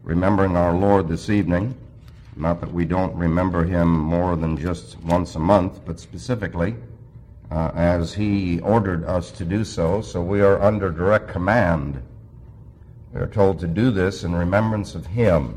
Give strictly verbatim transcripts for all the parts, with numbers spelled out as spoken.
remembering our Lord this evening. Not that we don't remember him more than just once a month, but specifically uh, as he ordered us to do so. So we are under direct command. We are told to do this in remembrance of him.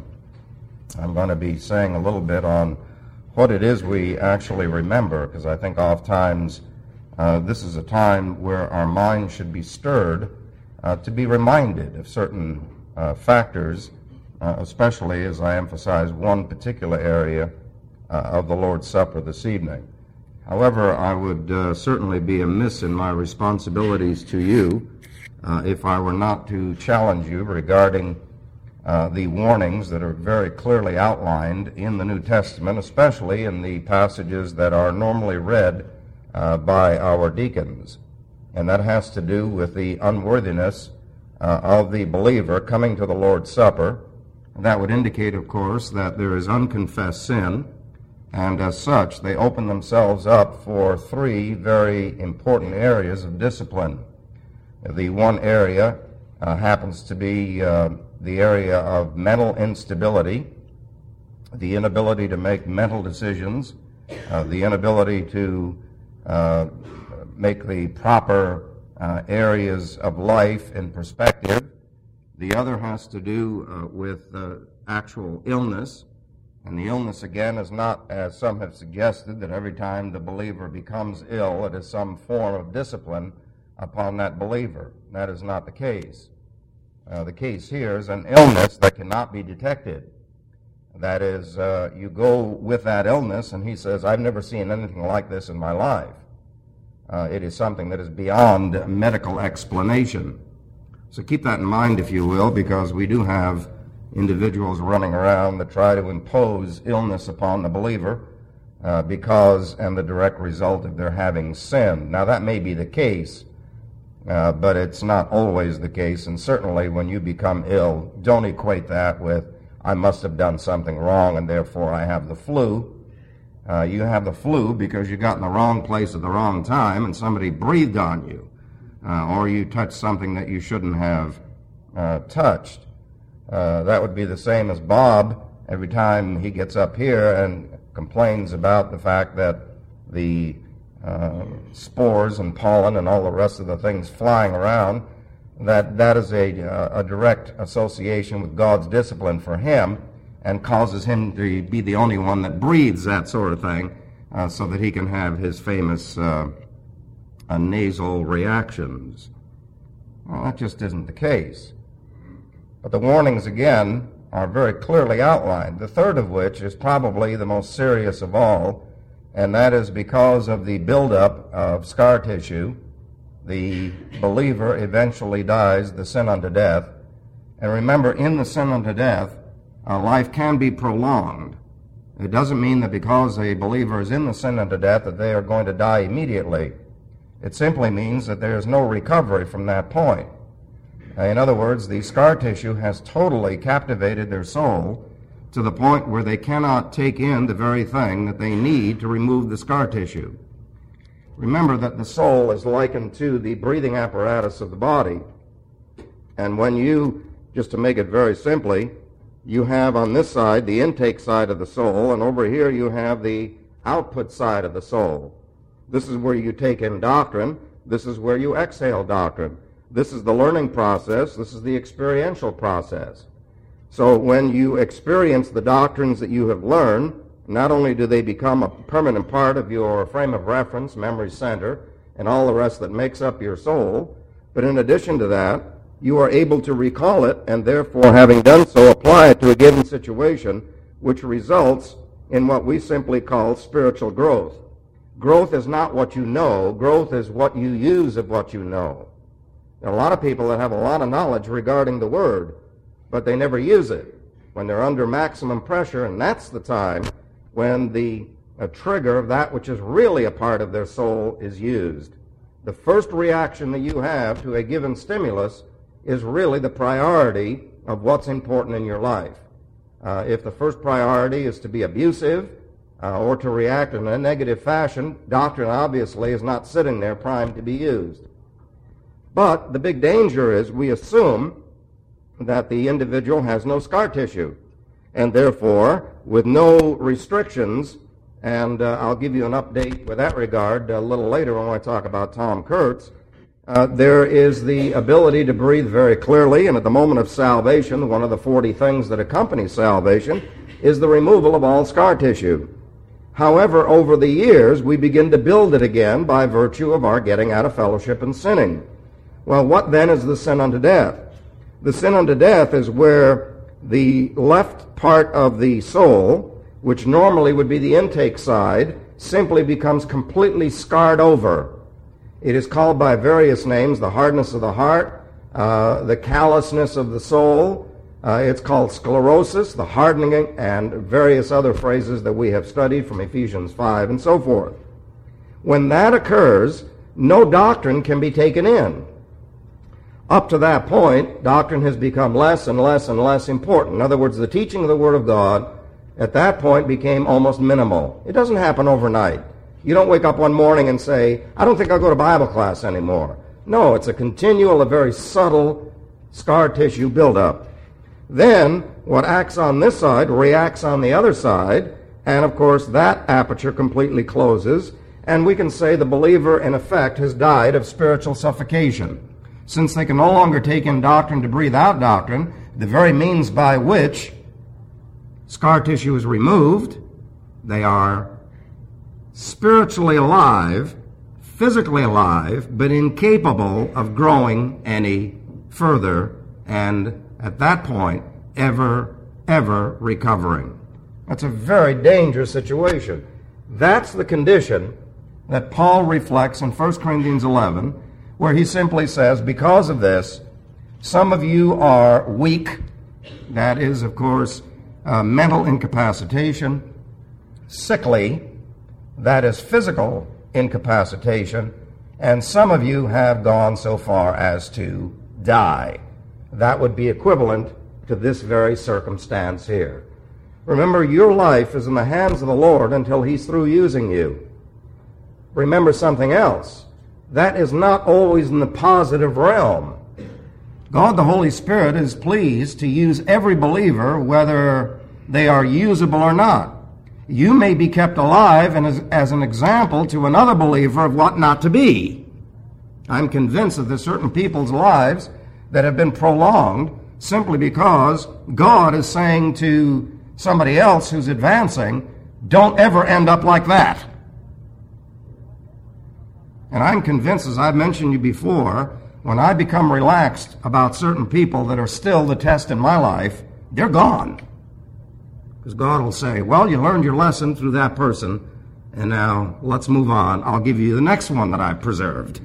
I'm going to be saying a little bit on what it is we actually remember, because I think oftentimes uh, this is a time where our mind should be stirred uh, to be reminded of certain uh, factors, uh, especially as I emphasize one particular area uh, of the Lord's Supper this evening. However, I would uh, certainly be amiss in my responsibilities to you uh, if I were not to challenge you regarding Uh, the warnings that are very clearly outlined in the New Testament, especially in the passages that are normally read uh, by our deacons. And that has to do with the unworthiness uh, of the believer coming to the Lord's Supper. That would indicate, of course, that there is unconfessed sin, and as such, they open themselves up for three very important areas of discipline. The one area uh, happens to be uh, the area of mental instability, the inability to make mental decisions, uh, the inability to uh, make the proper uh, areas of life in perspective. The other has to do uh, with uh, actual illness, and the illness, again, is not, as some have suggested, that every time the believer becomes ill, it is some form of discipline upon that believer. That is not the case. Uh, the case here is an illness that cannot be detected. That is, uh, you go with that illness, and he says, I've never seen anything like this in my life. Uh, it is something that is beyond medical explanation. So keep that in mind, if you will, because we do have individuals running around that try to impose illness upon the believer uh, because and the direct result of their having sinned. Now, that may be the case, Uh, but it's not always the case, and certainly when you become ill, don't equate that with, I must have done something wrong and therefore I have the flu. Uh, you have the flu because you got in the wrong place at the wrong time and somebody breathed on you, uh, or you touched something that you shouldn't have uh, touched. Uh, that would be the same as Bob every time he gets up here and complains about the fact that the Uh, spores and pollen and all the rest of the things flying around, that that is a, uh, a direct association with God's discipline for him and causes him to be the only one that breathes that sort of thing uh, so that he can have his famous uh, uh, nasal reactions. Well, that just isn't the case. But the warnings, again, are very clearly outlined, the third of which is probably the most serious of all, and that is because of the buildup of scar tissue. The believer eventually dies the sin unto death. And remember, in the sin unto death, uh, life can be prolonged. It doesn't mean that because a believer is in the sin unto death that they are going to die immediately. It simply means that there is no recovery from that point. Uh, in other words, the scar tissue has totally captivated their soul to the point where they cannot take in the very thing that they need to remove the scar tissue. Remember that the soul is likened to the breathing apparatus of the body. And when you, just to make it very simply, you have on this side the intake side of the soul, and over here you have the output side of the soul. This is where you take in doctrine. This is where you exhale doctrine. This is the learning process. This is the experiential process. So when you experience the doctrines that you have learned, not only do they become a permanent part of your frame of reference, memory center, and all the rest that makes up your soul, but in addition to that, you are able to recall it, and therefore, having done so, apply it to a given situation, which results in what we simply call spiritual growth. Growth is not what you know. Growth is what you use of what you know. There are a lot of people that have a lot of knowledge regarding the Word, but they never use it when they're under maximum pressure, and that's the time when the uh, trigger of that which is really a part of their soul is used. The first reaction that you have to a given stimulus is really the priority of what's important in your life. Uh, if the first priority is to be abusive uh, or to react in a negative fashion, doctrine obviously is not sitting there primed to be used. But the big danger is we assume that the individual has no scar tissue, and therefore, with no restrictions, and uh, I'll give you an update with that regard a little later when I talk about Tom Kurtz, uh, there is the ability to breathe very clearly, and at the moment of salvation, one of the forty things that accompany salvation is the removal of all scar tissue. However, over the years, we begin to build it again by virtue of our getting out of fellowship and sinning. Well, what then is the sin unto death? The sin unto death is where the left part of the soul, which normally would be the intake side, simply becomes completely scarred over. It is called by various names: the hardness of the heart, uh, the callousness of the soul. Uh, it's called sclerosis, the hardening, and various other phrases that we have studied from Ephesians five and so forth. When that occurs, no doctrine can be taken in. Up to that point, doctrine has become less and less and less important. In other words, the teaching of the Word of God at that point became almost minimal. It doesn't happen overnight. You don't wake up one morning and say, I don't think I'll go to Bible class anymore. No, it's a continual, a very subtle scar tissue buildup. Then, what acts on this side reacts on the other side, and of course that aperture completely closes, and we can say the believer, in effect, has died of spiritual suffocation. Since they can no longer take in doctrine to breathe out doctrine, the very means by which scar tissue is removed, they are spiritually alive, physically alive, but incapable of growing any further, and at that point, ever, ever recovering. That's a very dangerous situation. That's the condition that Paul reflects in First Corinthians eleven, where he simply says, because of this, some of you are weak. That is, of course, uh, mental incapacitation. Sickly, that is physical incapacitation. And some of you have gone so far as to die. That would be equivalent to this very circumstance here. Remember, your life is in the hands of the Lord until He's through using you. Remember something else. That is not always in the positive realm. God the Holy Spirit is pleased to use every believer, whether they are usable or not. You may be kept alive and as, as an example to another believer of what not to be. I'm convinced that there's certain people's lives that have been prolonged simply because God is saying to somebody else who's advancing, don't ever end up like that. And I'm convinced, as I've mentioned you before, when I become relaxed about certain people that are still the test in my life, they're gone. Because God will say, well, you learned your lesson through that person, and now let's move on. I'll give you the next one that I've preserved.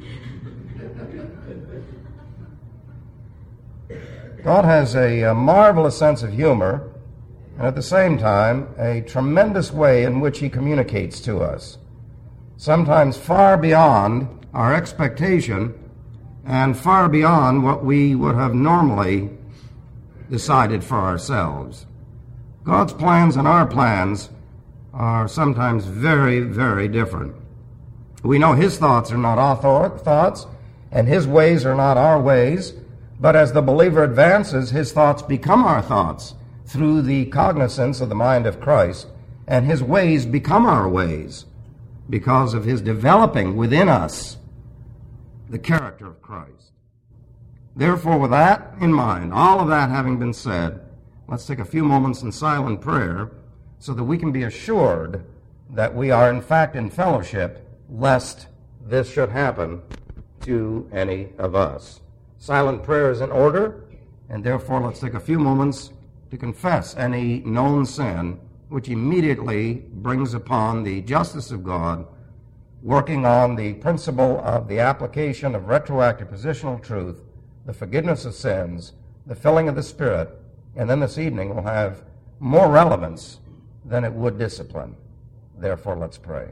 God has a, a marvelous sense of humor, and at the same time, a tremendous way in which He communicates to us. Sometimes far beyond our expectation and far beyond what we would have normally decided for ourselves. God's plans and our plans are sometimes very, very different. We know His thoughts are not our thoughts, and His ways are not our ways, but as the believer advances, his thoughts become our thoughts through the cognizance of the mind of Christ, and His ways become our ways, because of His developing within us the character of Christ. Therefore, with that in mind, all of that having been said, let's take a few moments in silent prayer so that we can be assured that we are in fact in fellowship, lest this should happen to any of us. Silent prayer is in order, and therefore let's take a few moments to confess any known sin, which immediately brings upon the justice of God, working on the principle of the application of retroactive positional truth, the forgiveness of sins, the filling of the Spirit, and then this evening will have more relevance than it would discipline. Therefore, let's pray.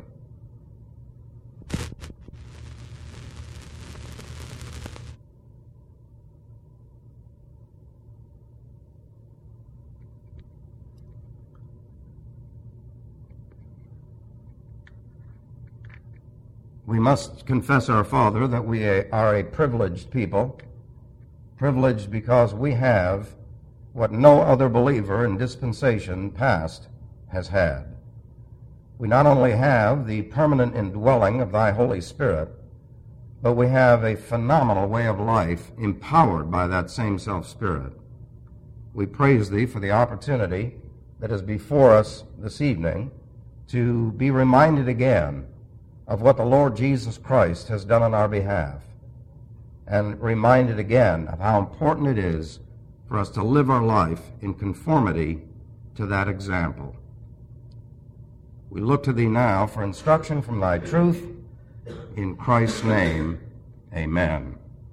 We must confess, our Father, that we are a privileged people, Privileged because we have what no other believer in dispensation past has had. We not only have the permanent indwelling of thy Holy Spirit, but we have a phenomenal way of life empowered by that same self-spirit. We praise thee for the opportunity that is before us this evening to be reminded again of what the Lord Jesus Christ has done on our behalf, and reminded again of how important it is for us to live our life in conformity to that example. We look to thee now for instruction from thy truth. In Christ's name, amen.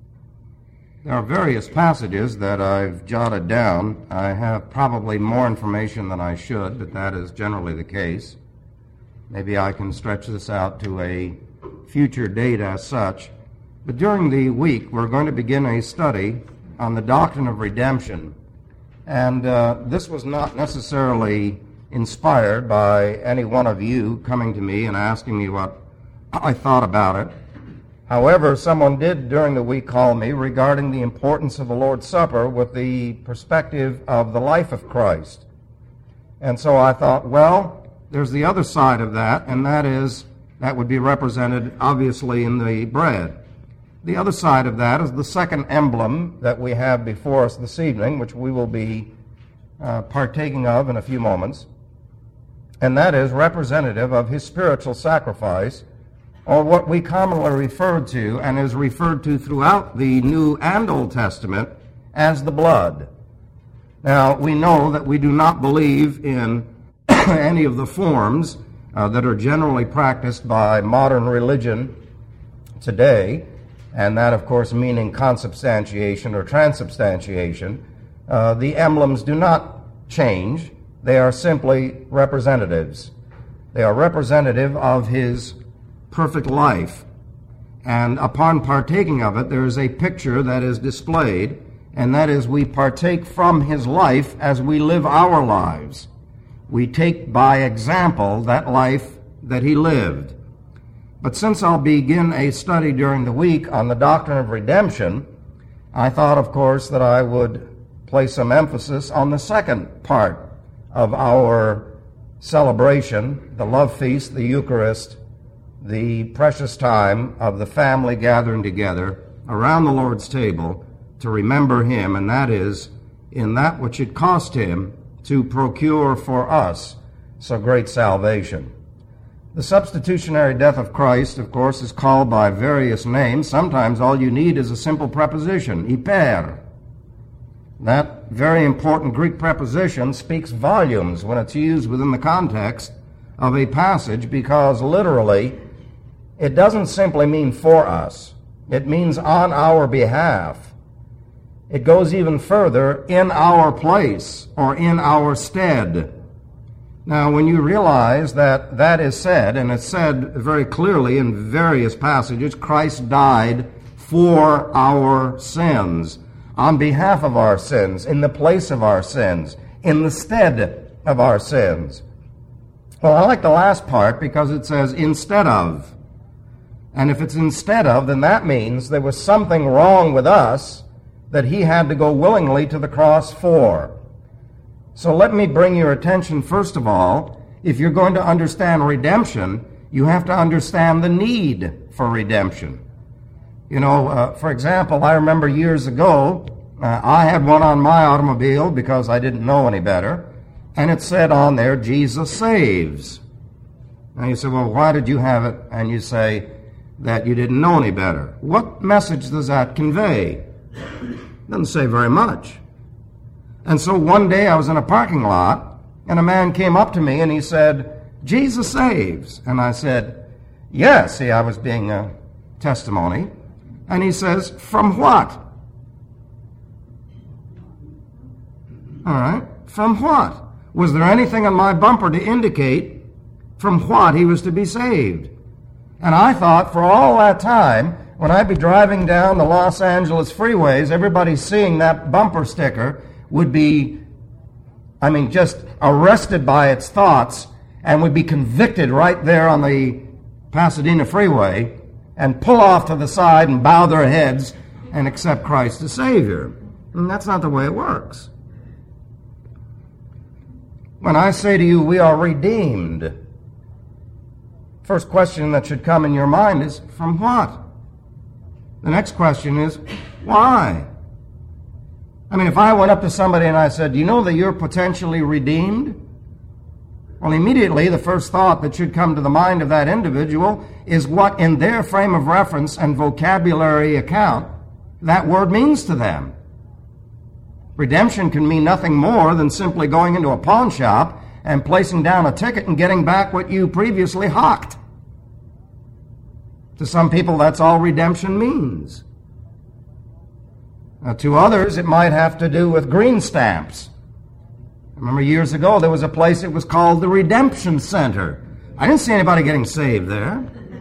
There are various passages that I've jotted down. I have probably more information than I should, but that is generally the case. Maybe I can stretch this out to a future date as such. But during the week, we're going to begin a study on the doctrine of redemption. And uh, this was not necessarily inspired by any one of you coming to me and asking me what I thought about it. However, someone did during the week call me regarding the importance of the Lord's Supper with the perspective of the life of Christ. And so I thought, well, there's the other side of that, and that is, that would be represented obviously in the bread. The other side of that is the second emblem that we have before us this evening, which we will be uh, partaking of in a few moments, and that is representative of his spiritual sacrifice, or what we commonly refer to, and is referred to throughout the New and Old Testament, as the blood. Now, we know that we do not believe in any of the forms uh, that are generally practiced by modern religion today, and that, of course, meaning consubstantiation or transubstantiation. Uh, the emblems do not change. They are simply representatives. They are representative of his perfect life. And upon partaking of it, there is a picture that is displayed, and that is we partake from his life as we live our lives. We take by example that life that he lived. But since I'll begin a study during the week on the doctrine of redemption, I thought, of course, that I would place some emphasis on the second part of our celebration, the love feast, the Eucharist, the precious time of the family gathering together around the Lord's table to remember him, and that is in that which it cost him to procure for us so great salvation. The substitutionary death of Christ, of course, is called by various names. Sometimes all you need is a simple preposition, hyper. That very important Greek preposition speaks volumes when it's used within the context of a passage, because literally it doesn't simply mean for us. It means on our behalf. It goes even further, in our place or in our stead. Now, when you realize that that is said, and it's said very clearly in various passages, Christ died for our sins, on behalf of our sins, in the place of our sins, in the stead of our sins. Well, I like the last part because it says instead of. And if it's instead of, then that means there was something wrong with us that he had to go willingly to the cross for. So let me bring your attention, first of all, if you're going to understand redemption, you have to understand the need for redemption. You know, uh, for example, I remember years ago, uh, I had one on my automobile because I didn't know any better, and it said on there, Jesus saves. And you say, well, why did you have it? And you say that you didn't know any better. What message does that convey? It doesn't say very much. And so one day I was in a parking lot, and a man came up to me and he said, Jesus saves. And I said, yes. See, I was being a testimony. And he says, from what? All right, from what? Was there anything on my bumper to indicate from what he was to be saved? And I thought for all that time, when I'd be driving down the Los Angeles freeways, everybody seeing that bumper sticker would be, I mean, just arrested by its thoughts and would be convicted right there on the Pasadena freeway and pull off to the side and bow their heads and accept Christ as Savior. And that's not the way it works. When I say to you, we are redeemed, first question that should come in your mind is, from what? The next question is, why? I mean, if I went up to somebody and I said, do you know that you're potentially redeemed? Well, immediately the first thought that should come to the mind of that individual is what in their frame of reference and vocabulary account that word means to them. Redemption can mean nothing more than simply going into a pawn shop and placing down a ticket and getting back what you previously hocked. To some people, that's all redemption means. Now, to others, it might have to do with green stamps. I remember years ago there was a place that was called the Redemption Center. I didn't see anybody getting saved there.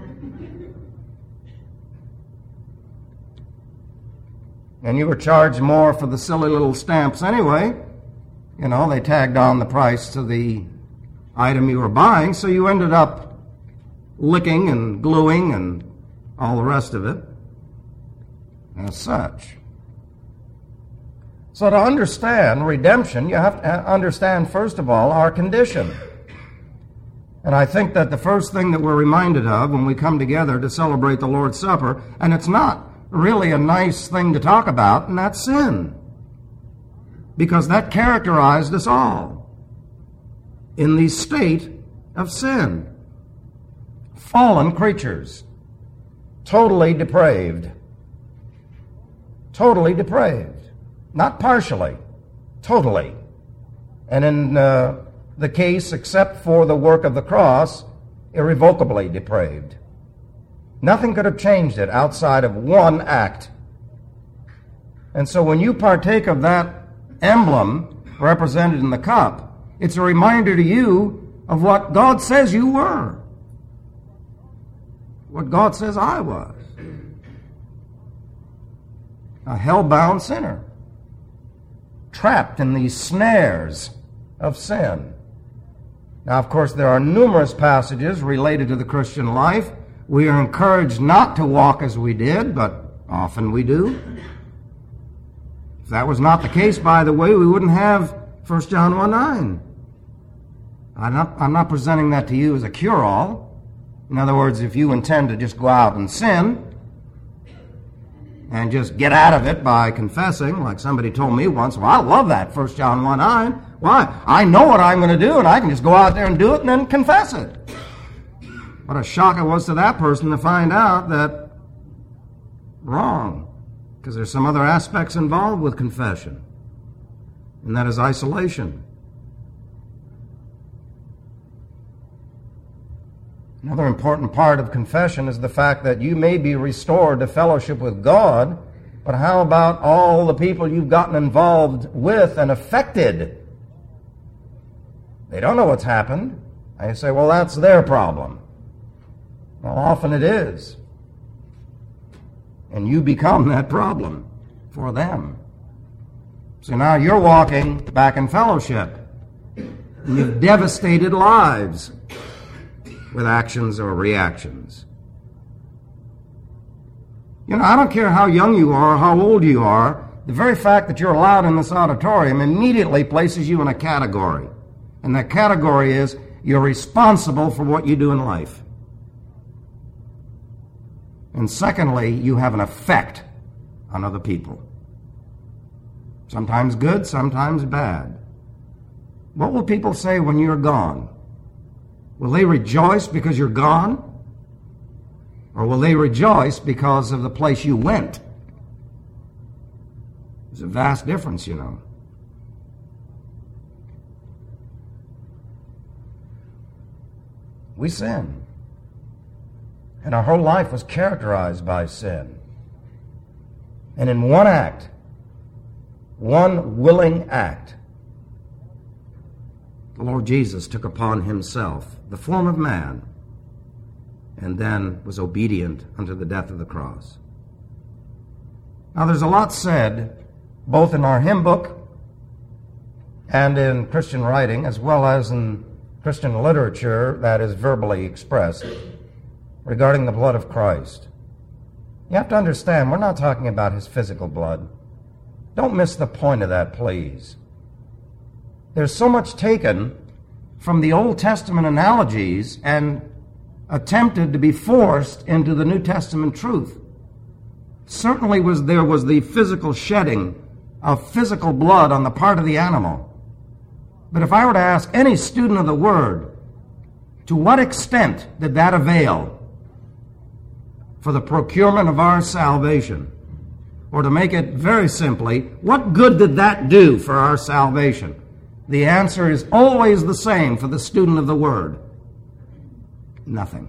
And you were charged more for the silly little stamps anyway. You know, they tagged on the price to the item you were buying, so you ended up licking and gluing and all the rest of it as such. So to understand redemption, you have to understand, first of all, our condition. And I think that the first thing that we're reminded of when we come together to celebrate the Lord's Supper, and it's not really a nice thing to talk about, and that's sin. Because that characterized us all in the state of sin. Fallen creatures, totally depraved. Totally depraved. Not partially, totally. And in uh, the case, except for the work of the cross, irrevocably depraved. Nothing could have changed it outside of one act. And so when you partake of that emblem represented in the cup, it's a reminder to you of what God says you were. What God says I was. A hell-bound sinner. Trapped in these snares of sin. Now, of course, there are numerous passages related to the Christian life. We are encouraged not to walk as we did, but often we do. If that was not the case, by the way, we wouldn't have First John one nine. I'm not, I'm not presenting that to you as a cure-all. In other words, if you intend to just go out and sin, and just get out of it by confessing, like somebody told me once, well, I love that First John one nine. Why? I know what I'm going to do, and I can just go out there and do it and then confess it. What a shock it was to that person to find out that wrong, because there's some other aspects involved with confession, and that is isolation. Another important part of confession is the fact that you may be restored to fellowship with God, but how about all the people you've gotten involved with and affected? They don't know what's happened. I say, well, that's their problem. Well, often it is. And you become that problem for them. So now you're walking back in fellowship. And you've devastated lives with actions or reactions. You know, I don't care how young you are or how old you are, the very fact that you're allowed in this auditorium immediately places you in a category. And that category is you're responsible for what you do in life. And secondly, you have an effect on other people. Sometimes good, sometimes bad. What will people say when you're gone? Will they rejoice because you're gone? Or will they rejoice because of the place you went? There's a vast difference, you know. We sin. And our whole life was characterized by sin. And in one act, one willing act, the Lord Jesus took upon himself the form of man and then was obedient unto the death of the cross. Now, there's a lot said, both in our hymn book and in Christian writing, as well as in Christian literature that is verbally expressed, regarding the blood of Christ. You have to understand, we're not talking about his physical blood. Don't miss the point of that, please. There's so much taken from the Old Testament analogies and attempted to be forced into the New Testament truth. Certainly was there was the physical shedding of physical blood on the part of the animal. But if I were to ask any student of the Word, to what extent did that avail for the procurement of our salvation? Or to make it very simply, what good did that do for our salvation? The answer is always the same for the student of the Word. Nothing.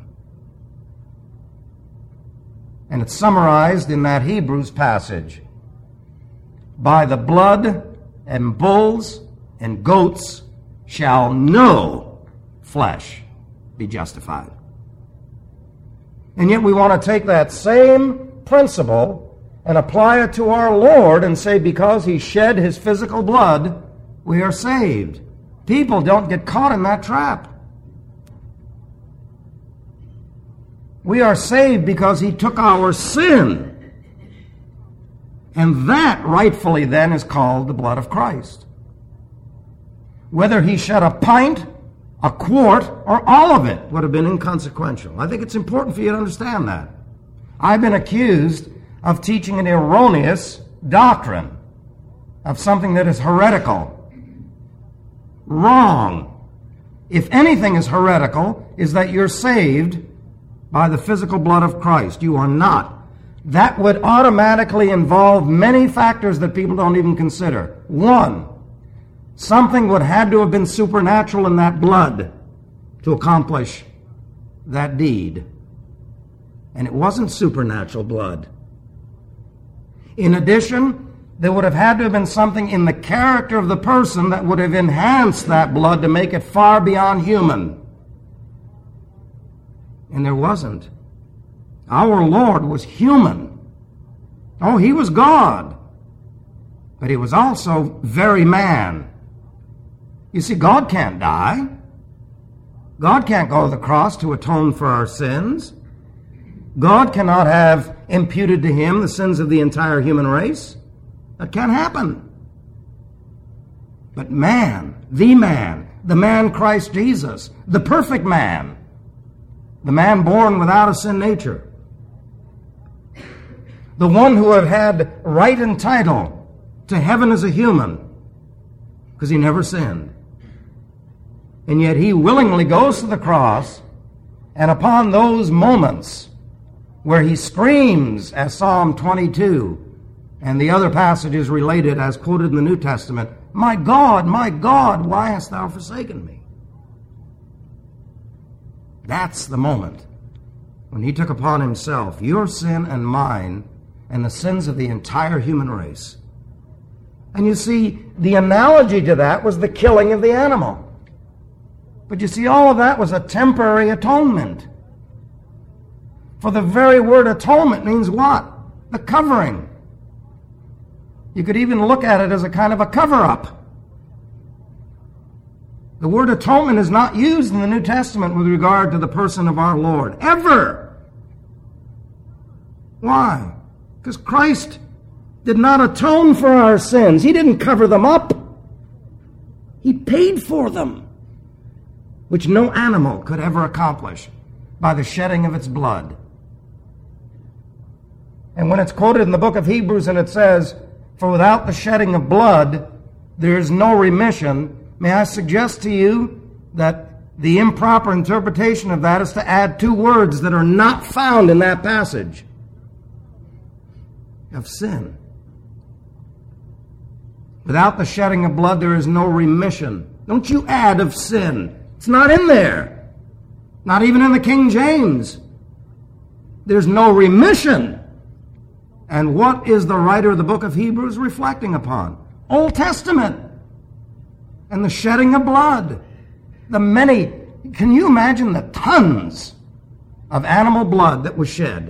And it's summarized in that Hebrews passage. By the blood and bulls and goats shall no flesh be justified. And yet we want to take that same principle and apply it to our Lord and say because he shed his physical blood, we are saved. People don't get caught in that trap. We are saved because he took our sin. And that rightfully then is called the blood of Christ. Whether he shed a pint, a quart, or all of it would have been inconsequential. I think it's important for you to understand that. I've been accused of teaching an erroneous doctrine, of something that is heretical. Wrong. If anything is heretical, is that you're saved by the physical blood of Christ. You are not. That would automatically involve many factors that people don't even consider. One, something would have to have been supernatural in that blood to accomplish that deed. And it wasn't supernatural blood. In addition, there would have had to have been something in the character of the person that would have enhanced that blood to make it far beyond human. And there wasn't. Our Lord was human. Oh, he was God. But he was also very man. You see, God can't die. God can't go to the cross to atone for our sins. God cannot have imputed to him the sins of the entire human race. That can't happen. But man, the man, the man Christ Jesus, the perfect man, the man born without a sin nature, the one who had had right and title to heaven as a human, because he never sinned. And yet he willingly goes to the cross, and upon those moments where he screams, as Psalm twenty-two and the other passages related as quoted in the New Testament, "My God, my God, why hast thou forsaken me?" That's the moment when he took upon himself your sin and mine and the sins of the entire human race. And you see, the analogy to that was the killing of the animal. But you see, all of that was a temporary atonement. For the very word atonement means what? The covering. You could even look at it as a kind of a cover-up. The word atonement is not used in the New Testament with regard to the person of our Lord. Ever. Why? Because Christ did not atone for our sins. He didn't cover them up. He paid for them, which no animal could ever accomplish by the shedding of its blood. And when it's quoted in the book of Hebrews and it says, "For without the shedding of blood, there is no remission," may I suggest to you that the improper interpretation of that is to add two words that are not found in that passage. Of sin. Without the shedding of blood, there is no remission. Don't you add of sin. It's not in there. Not even in the King James. There's no remission. And what is the writer of the book of Hebrews reflecting upon? Old Testament. And the shedding of blood. The many, can you imagine the tons of animal blood that was shed?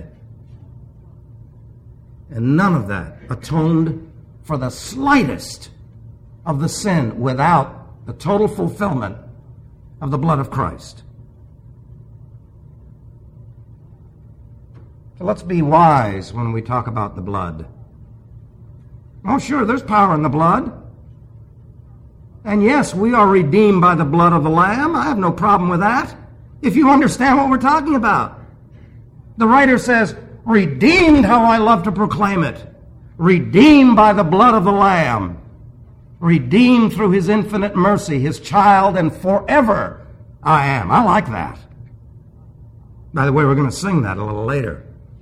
And none of that atoned for the slightest of the sin without the total fulfillment of the blood of Christ. So let's be wise when we talk about the blood. Oh, sure, there's power in the blood. And yes, we are redeemed by the blood of the Lamb. I have no problem with that, if you understand what we're talking about. The writer says, redeemed, how I love to proclaim it. Redeemed by the blood of the Lamb. Redeemed through his infinite mercy, his child, and forever I am. I like that. By the way, we're going to sing that a little later.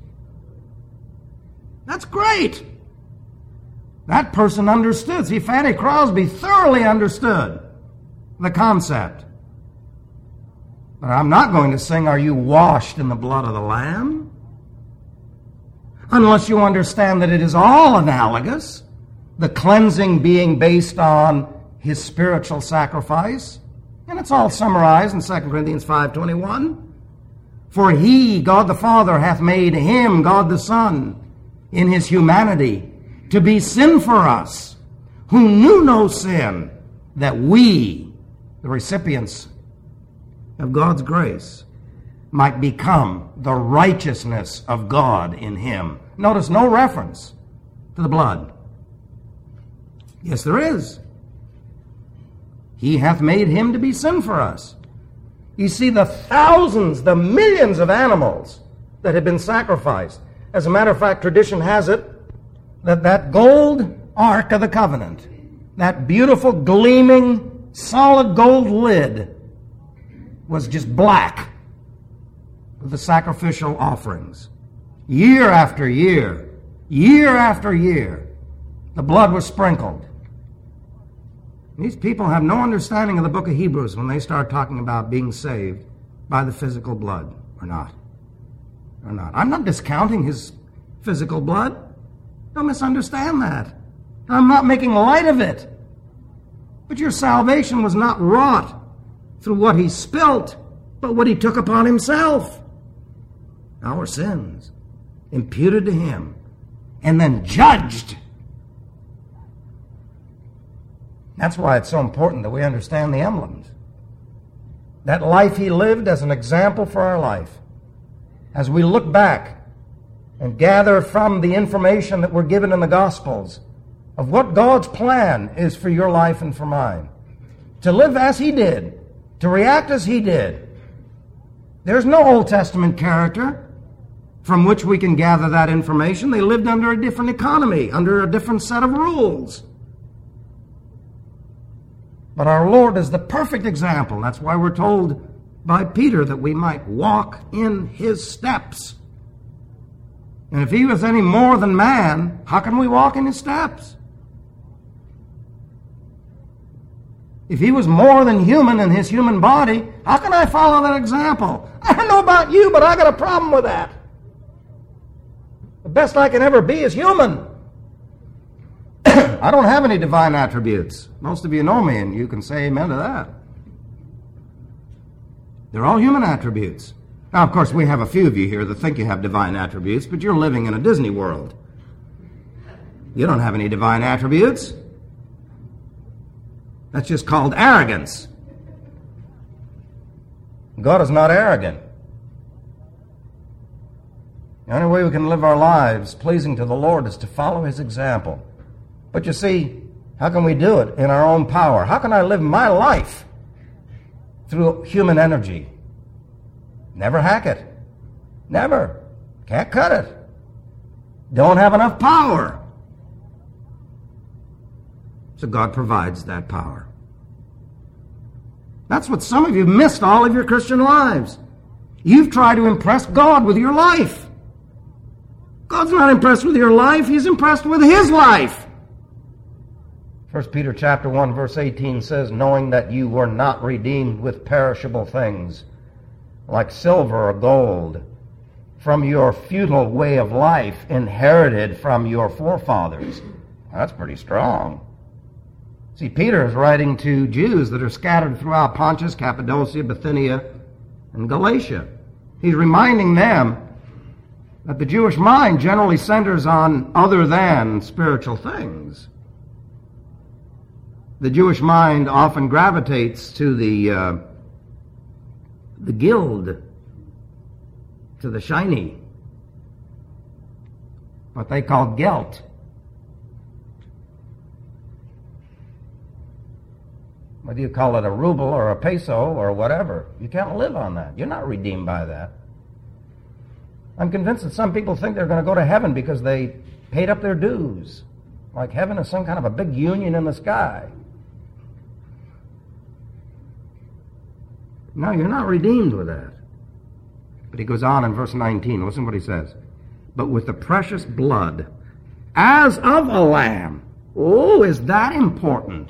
That's great. That person understood. See, Fanny Crosby thoroughly understood the concept. But I'm not going to sing, are you washed in the blood of the Lamb? Unless you understand that it is all analogous, the cleansing being based on his spiritual sacrifice. And it's all summarized in Second Corinthians five twenty-one. For he, God the Father, hath made him, God the Son, in his humanity, to be sin for us, who knew no sin, that we, the recipients of God's grace, might become the righteousness of God in him. Notice no reference to the blood. Yes, there is. He hath made him to be sin for us. You see, the thousands, the millions of animals that have been sacrificed. As a matter of fact, tradition has it that that gold ark of the covenant, that beautiful, gleaming, solid gold lid, was just black with the sacrificial offerings. Year after year, year after year, the blood was sprinkled. These people have no understanding of the book of Hebrews when they start talking about being saved by the physical blood, or not. Or not. I'm not discounting his physical blood. Don't misunderstand that. I'm not making light of it. But your salvation was not wrought through what he spilt, but what he took upon himself. Our sins, imputed to him, and then judged. That's why it's so important that we understand the emblems. That life he lived as an example for our life. As we look back and gather from the information that we're given in the Gospels of what God's plan is for your life and for mine. To live as he did, to react as he did. There's no Old Testament character from which we can gather that information. They lived under a different economy, under a different set of rules. But our Lord is the perfect example. That's why we're told by Peter that we might walk in his steps. And if he was any more than man, how can we walk in his steps? If he was more than human in his human body, how can I follow that example? I don't know about you, but I got a problem with that. The best I can ever be is human. I don't have any divine attributes. Most of you know me, and you can say amen to that. They're all human attributes. Now, of course, we have a few of you here that think you have divine attributes, but you're living in a Disney world. You don't have any divine attributes. That's just called arrogance. God is not arrogant. The only way we can live our lives pleasing to the Lord is to follow his example. But you see, how can we do it in our own power? How can I live my life through human energy? Never hack it. Never. Can't cut it. Don't have enough power. So God provides that power. That's what some of you have missed all of your Christian lives. You've tried to impress God with your life. God's not impressed with your life. He's impressed with his life. First Peter chapter one, verse eighteen says, knowing that you were not redeemed with perishable things, like silver or gold, from your futile way of life inherited from your forefathers. Now, that's pretty strong. See, Peter is writing to Jews that are scattered throughout Pontus, Cappadocia, Bithynia, and Galatia. He's reminding them that the Jewish mind generally centers on other than spiritual things. The Jewish mind often gravitates to the uh, the gild, to the shiny, what they call gelt. Whether you call it a ruble or a peso or whatever, you can't live on that. You're not redeemed by that. I'm convinced that some people think they're going to go to heaven because they paid up their dues. Like heaven is some kind of a big union in the sky. No, you're not redeemed with that. But he goes on in verse nineteen. Listen what he says. But with the precious blood, as of a lamb. Oh, is that important?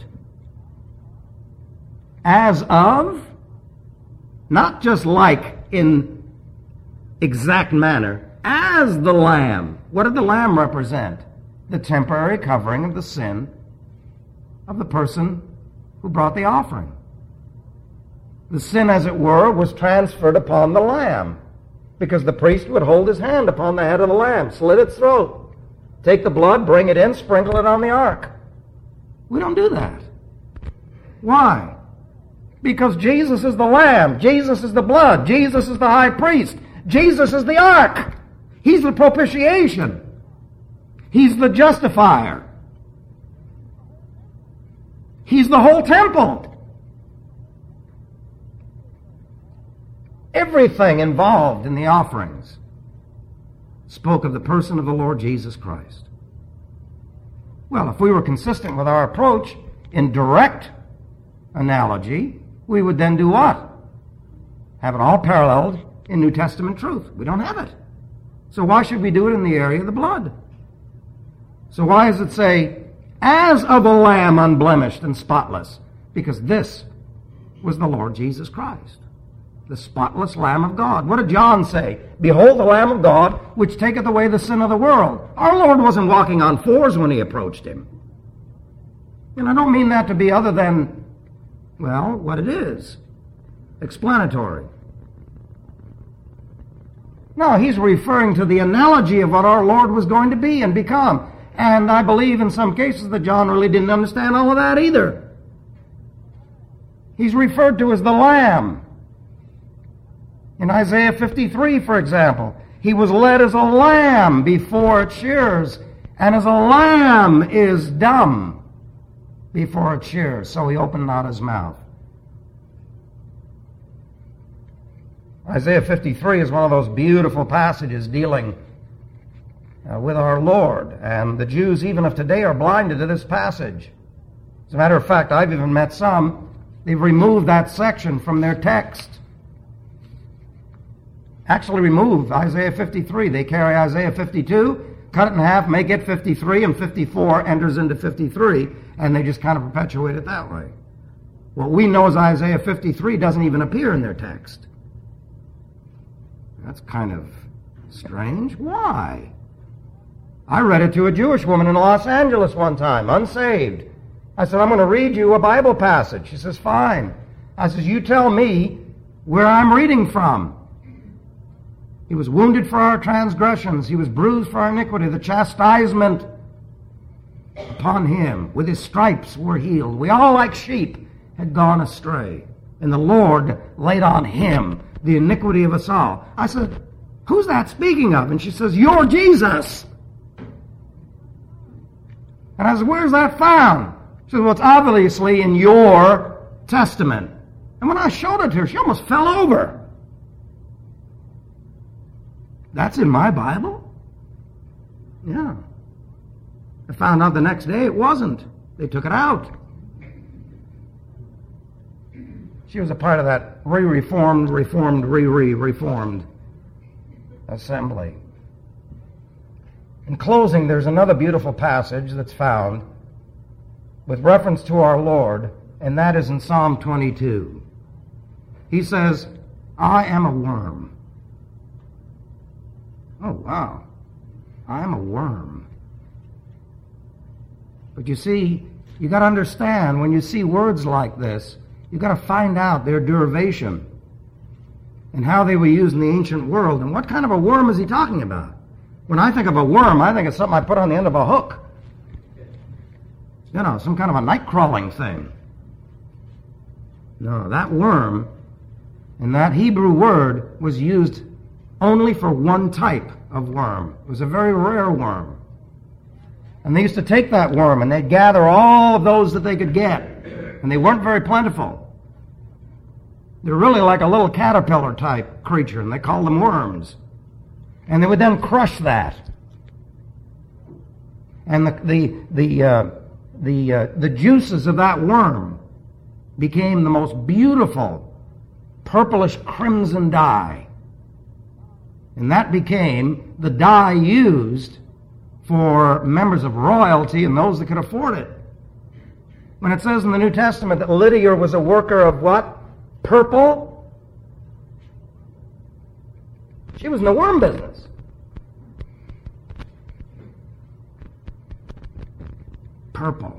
As of, not just like in exact manner, as the lamb. What did the lamb represent? The temporary covering of the sin of the person who brought the offering. The sin, as it were, was transferred upon the lamb, because the priest would hold his hand upon the head of the lamb, slit its throat, take the blood, bring it in, sprinkle it on the ark. We don't do that. Why? Because Jesus is the lamb, Jesus is the blood, Jesus is the high priest, Jesus is the ark. He's the propitiation. He's the justifier. He's the whole temple. Everything involved in the offerings spoke of the person of the Lord Jesus Christ. Well, if we were consistent with our approach in direct analogy, we would then do what? Have it all paralleled in New Testament truth. We don't have it. So why should we do it in the area of the blood? So why does it say, as of a lamb unblemished and spotless? Because this was the Lord Jesus Christ, the spotless Lamb of God. What did John say? Behold the Lamb of God, which taketh away the sin of the world. Our Lord wasn't walking on fours when he approached him. And I don't mean that to be other than, well, what it is. Explanatory. No, he's referring to the analogy of what our Lord was going to be and become. And I believe in some cases that John really didn't understand all of that either. He's referred to as the Lamb. In Isaiah fifty-three, for example, he was led as a lamb before its shears, and as a lamb is dumb before its shears, so he opened not his mouth. Isaiah fifty-three is one of those beautiful passages dealing uh, with our Lord, and the Jews even of today are blinded to this passage. As a matter of fact, I've even met some, they've removed that section from their text. Actually remove Isaiah fifty-three. They carry Isaiah fifty-two, cut it in half, make it fifty-three, and fifty-four enters into fifty-three, and they just kind of perpetuate it that way. What we know as Isaiah fifty-three doesn't even appear in their text. That's kind of strange. Why? I read it to a Jewish woman in Los Angeles one time, unsaved. I said, I'm going to read you a Bible passage. She says, fine. I says, you tell me where I'm reading from. He was wounded for our transgressions. He was bruised for our iniquity. The chastisement upon him. With his stripes we're healed. We all like sheep had gone astray. And the Lord laid on him the iniquity of us all. I said, who's that speaking of? And she says, you're Jesus. And I said, where's that found? She says, well, it's obviously in your testament. And when I showed it to her, she almost fell over. That's in my Bible? Yeah. I found out the next day it wasn't. They took it out. She was a part of that re-reformed, reformed, re-re-reformed assembly. In closing, there's another beautiful passage that's found with reference to our Lord, and that is in Psalm twenty-two. He says, I am a worm. Oh, wow. I'm a worm. But you see, you got to understand, when you see words like this, you got to find out their derivation and how they were used in the ancient world. And what kind of a worm is he talking about? When I think of a worm, I think it's something I put on the end of a hook. You know, some kind of a night-crawling thing. No, that worm, and that Hebrew word was used only for one type of worm. It was a very rare worm. And they used to take that worm and they'd gather all of those that they could get. And they weren't very plentiful. They're really like a little caterpillar type creature, and they called them worms. And they would then crush that. And the the the uh, the, uh, the juices of that worm became the most beautiful purplish crimson dye. And that became the dye used for members of royalty and those that could afford it. When it says in the New Testament that Lydia was a worker of what? Purple? She was in the worm business. Purple.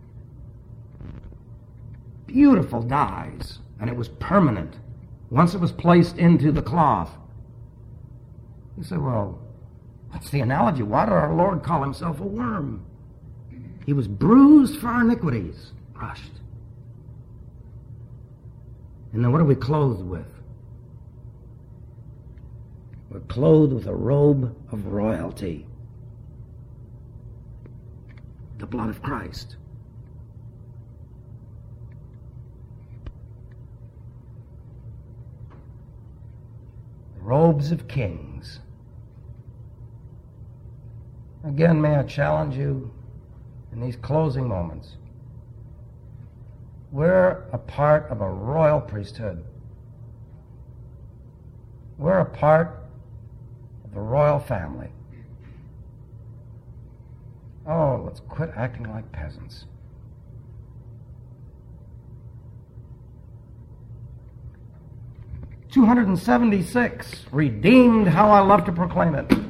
Beautiful dyes. And it was permanent. Once it was placed into the cloth. You say, well, what's the analogy? Why did our Lord call himself a worm? He was bruised for our iniquities, crushed. And then what are we clothed with? We're clothed with a robe of royalty. The blood of Christ. The robes of kings. Again, may I challenge you in these closing moments. We're a part of a royal priesthood. We're a part of the royal family. Oh, let's quit acting like peasants. two hundred seventy-six, redeemed, how I love to proclaim it.